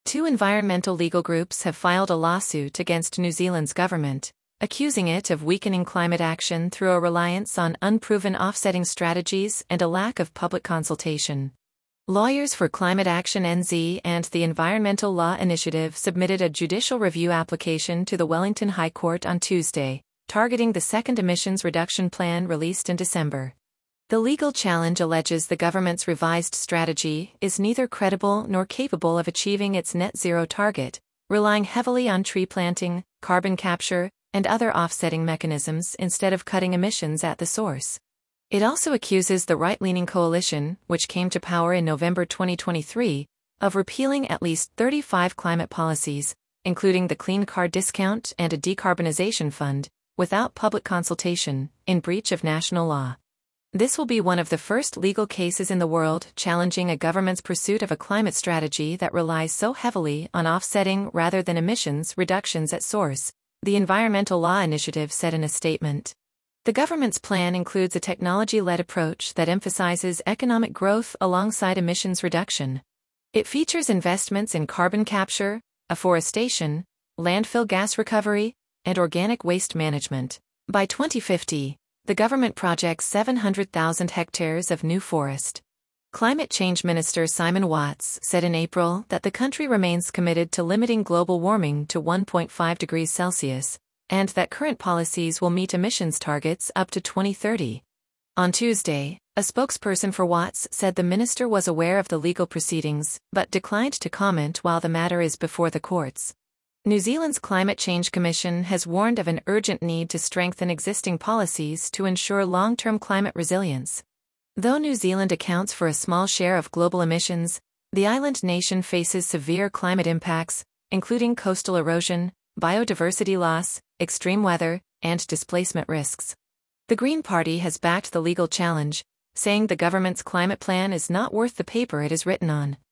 Two environmental legal groups have filed a lawsuit against New Zealand's government, accusing it of weakening climate action through a reliance on unproven offsetting strategies and a lack of public consultation. Lawyers for Climate Action NZ and the Environmental Law Initiative submitted a judicial review application to the Wellington High Court on Tuesday, targeting the second emissions reduction plan released in December. The legal challenge alleges the government's revised strategy is neither credible nor capable of achieving its net zero target, relying heavily on tree planting, carbon capture, and other offsetting mechanisms instead of cutting emissions at the source. It also accuses the right-leaning coalition, which came to power in November 2023, of repealing at least 35 climate policies, including the Clean Car Discount and a decarbonization fund, without public consultation, in breach of national law. This will be one of the first legal cases in the world challenging a government's pursuit of a climate strategy that relies so heavily on offsetting rather than emissions reductions at source, the Environmental Law Initiative said in a statement. The government's plan includes a technology-led approach that emphasizes economic growth alongside emissions reduction. It features investments in carbon capture, afforestation, landfill gas recovery, and organic waste management. By 2050, the government projects 700,000 hectares of new forest. Climate Change Minister Simon Watts said in April that the country remains committed to limiting global warming to 1.5 degrees Celsius, and that current policies will meet emissions targets up to 2030. On Tuesday, a spokesperson for Watts said the minister was aware of the legal proceedings, but declined to comment while the matter is before the courts. New Zealand's Climate Change Commission has warned of an urgent need to strengthen existing policies to ensure long-term climate resilience. Though New Zealand accounts for a small share of global emissions, the island nation faces severe climate impacts, including coastal erosion, biodiversity loss, extreme weather, and displacement risks. The Green Party has backed the legal challenge, saying the government's climate plan is not worth the paper it is written on.